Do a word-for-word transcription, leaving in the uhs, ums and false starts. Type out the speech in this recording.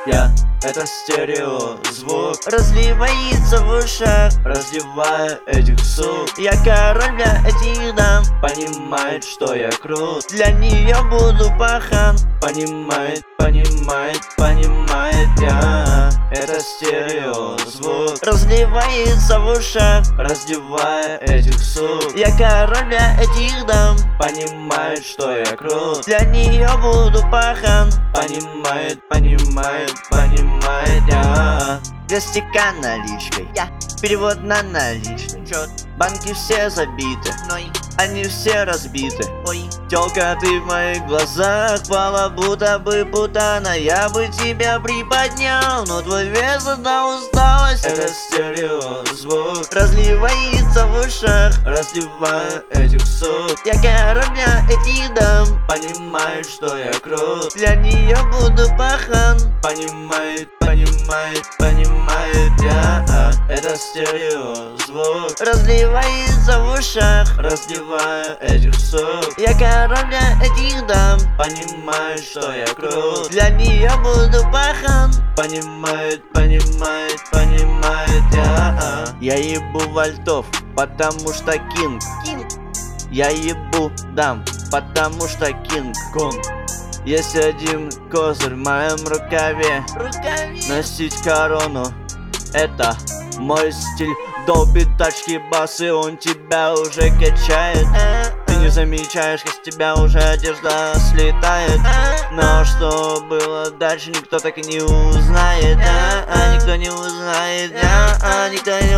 Я — это стереозвук, разливается в ушах, раздевая этих сук. я король для этих дам, Понимает, что я крут, для нее буду пахан. понимает, понимает, понимает. Я — это стереозвук, Разливается в ушах, раздевая этих сук. я король для этих дам, Понимает, что я крут, для нее буду пахан. понимает, понимает, понимает. Я Для стека наличкой, я перевод на наличный счет. Банки все забиты, ной, они все разбиты. Ой, тёлка, ты в моих глазах пала, будто бы путана. Я бы тебя приподнял, но твой вес одна усталость. Это стереозвук, разливается в ушах, раздевая этих сук. я король для этих дам, Понимает, что я крут, для нее буду пахан. понимает, понимает, понимает. Я — это стереозвук, Разливается в ушах, раздевая этих сук. я король для этих дам, Понимает, что я крут, для нее буду пахан. понимает, понимает, понимает. Я Я ебу вольтов, потому что кинг. Кинг. Я ебу дам, потому что кинг. Кунг. Есть один козырь в моем рукаве, Рукави. носить корону — это мой стиль. Долбит тачки басы, он тебя уже качает. Ты не замечаешь, как с тебя уже одежда слетает. Но что было дальше, никто так и не узнает. А, а, никто не узнает, а, а, никто не